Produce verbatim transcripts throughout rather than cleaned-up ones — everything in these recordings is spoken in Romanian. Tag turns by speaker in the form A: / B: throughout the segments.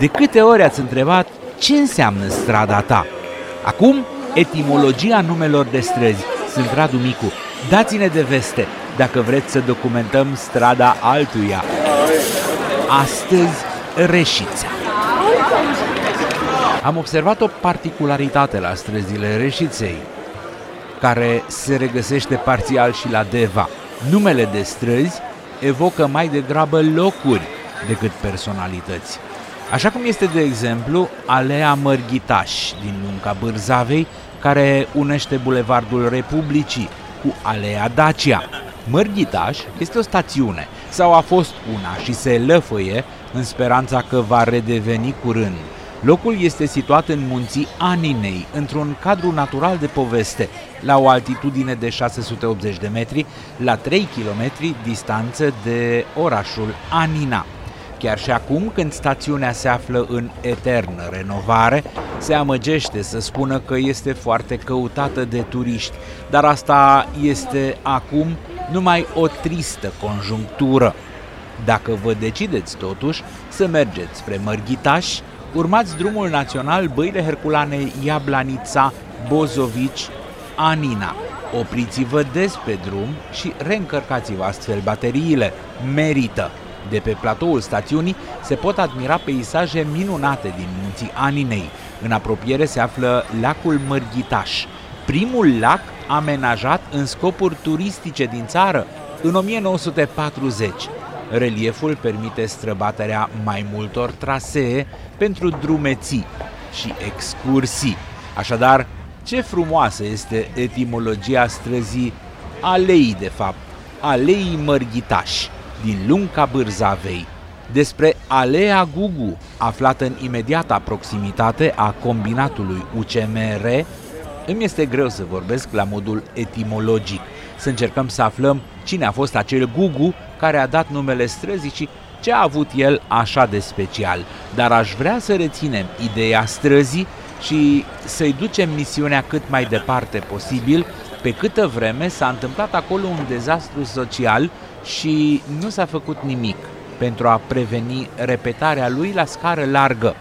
A: De câte ori ați întrebat ce înseamnă strada ta? Acum, etimologia numelor de străzi. Sunt Radu Micu. Dați-ne de veste dacă vreți să documentăm strada altuia. Astăzi, Reșița. Am observat o particularitate la străzile Reșiței, care se regăsește parțial și la Deva. Numele de străzi evocă mai degrabă locuri decât personalități. Așa cum este, de exemplu, Alea Mărghitaș din Lunca Bârzavei, care unește Bulevardul Republicii cu Alea Dacia. Mărghitaș este o stațiune, sau a fost una și se lăfăie în speranța că va redeveni curând. Locul este situat în munții Aninei, într-un cadru natural de poveste, la o altitudine de șase sute optzeci de metri, la trei kilometri distanță de orașul Anina. Chiar și acum, când stațiunea se află în eternă renovare, se amăgește să spună că este foarte căutată de turiști, dar asta este acum numai o tristă conjunctură. Dacă vă decideți totuși să mergeți spre Mărghitaș, urmați drumul național Băile Herculane Iablanița, Bozovici, Anina. Opriți-vă des pe drum și reîncărcați-vă astfel bateriile. Merită! De pe platoul stațiunii se pot admira peisaje minunate din munții Aninei. În apropiere se află lacul Mărghitaș, primul lac amenajat în scopuri turistice din țară în o mie nouă sute patruzeci. Relieful permite străbaterea mai multor trasee pentru drumeții și excursii. Așadar, ce frumoasă este etimologia străzii Alei, de fapt, Alei Mărghitaș, din Lunca Bârzavei. Despre Alea Gugu, aflată în imediata proximitate a combinatului U C M R, îmi este greu să vorbesc la modul etimologic, să încercăm să aflăm cine a fost acel Gugu care a dat numele străzii și ce a avut el așa de special. Dar aș vrea să reținem ideea străzii și să-i ducem misiunea cât mai departe posibil, pe câtă vreme s-a întâmplat acolo un dezastru social și nu s-a făcut nimic pentru a preveni repetarea lui la scară largă.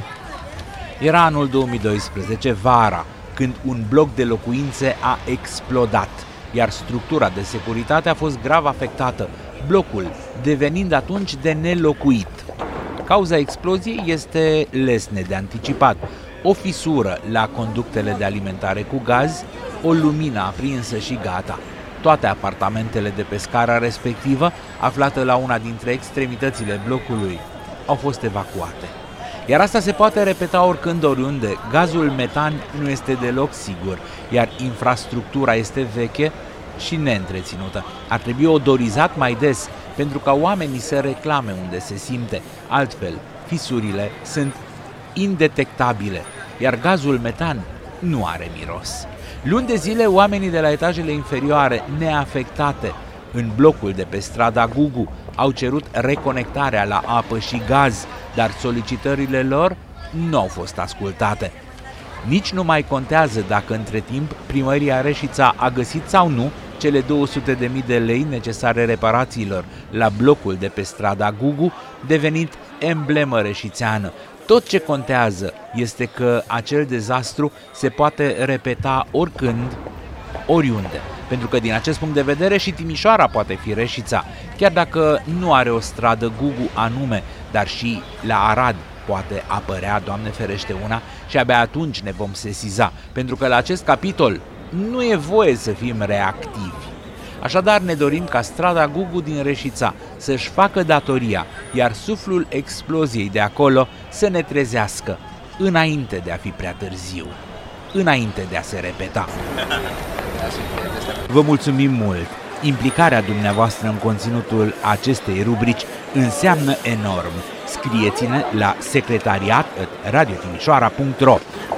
A: Era anul două mii doisprezece, vara, când un bloc de locuințe a explodat, iar structura de securitate a fost grav afectată, blocul devenind atunci de nelocuit. Cauza exploziei este lesne de anticipat: o fisură la conductele de alimentare cu gaz, o lumină aprinsă și gata. Toate apartamentele de pe scara respectivă, aflată la una dintre extremitățile blocului, au fost evacuate. Iar asta se poate repeta oricând, oriunde. Gazul metan nu este deloc sigur, iar infrastructura este veche și neîntreținută. Ar trebui odorizat mai des, pentru ca oamenii să reclame unde se simte. Altfel, fisurile sunt indetectabile, iar gazul metan nu are miros. Luni de zile, oamenii de la etajele inferioare, neafectate în blocul de pe strada Gugu, au cerut reconectarea la apă și gaz, dar solicitările lor nu au fost ascultate. Nici nu mai contează dacă între timp primăria Reșița a găsit sau nu cele două sute de mii de lei necesare reparațiilor la blocul de pe strada Gugu, devenit emblemă reșițeană. Tot ce contează este că acel dezastru se poate repeta oricând, oriunde. Pentru că din acest punct de vedere și Timișoara poate fi Reșița, chiar dacă nu are o stradă Gugu anume, dar și la Arad poate apărea, Doamne ferește, una, și abia atunci ne vom sesiza, pentru că la acest capitol nu e voie să fim reactivi. Așadar ne dorim ca strada Gugu din Reșița să-și facă datoria, iar suflul exploziei de acolo să ne trezească, înainte de a fi prea târziu, înainte de a se repeta. Vă mulțumim mult! Implicarea dumneavoastră în conținutul acestei rubrici înseamnă enorm. Scrieți-ne la secretariat at radio timișoara punct ro.